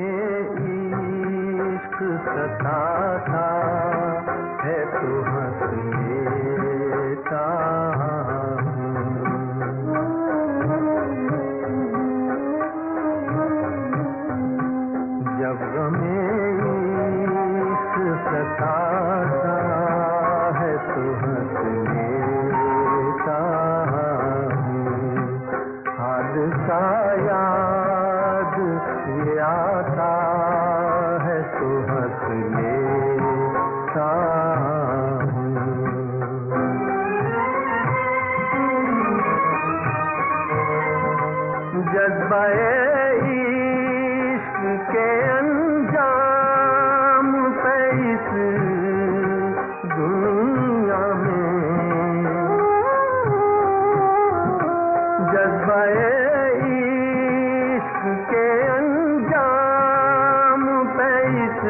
इश्क सताता है तो हंस लेता हूँ। जब गमे इश्क सताता है तो हंस लेता हूँ। हादसा याद ये आता है तो हंस लेता हूँ। जज्बे इश्क के अंजाम पे इस दुनिया में, जज्बे इश्क के अंजाम पे इस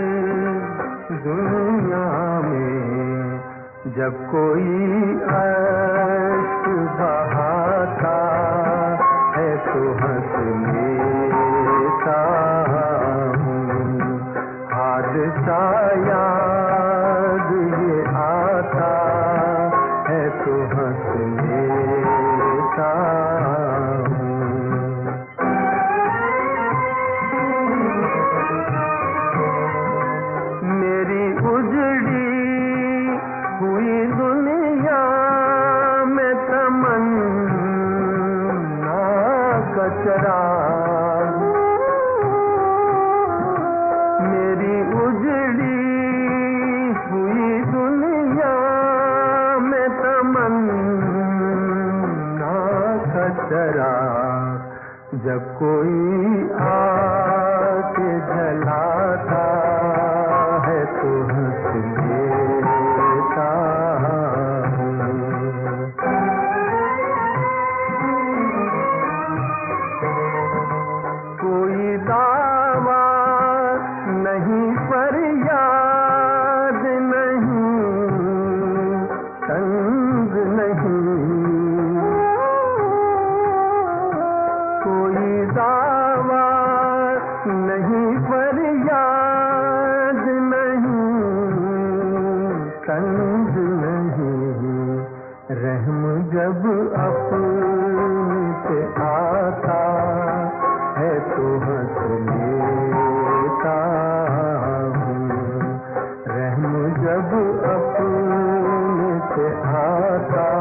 दुनिया में, जब कोई अश्क बहाता है तो हंस लेता हूँ। हादसा याद ये आता है तो हंस लेता हूँ। मेरी उजड़ी हुई दुनिया में तमन्ना कचरा, मेरी उजड़ी हुई दुनिया में तमन्ना कचरा, जब कोई आके जलाता है तो हंस लेता हूँ। कोई दावा नहीं, फरियाद नहीं, तंग नहीं, कोई दावा नहीं, फरियाद नहीं, तंग नहीं। रहम जब अपने पे आता है तो हंस लेता हूँ। रहम जब अपने पे आता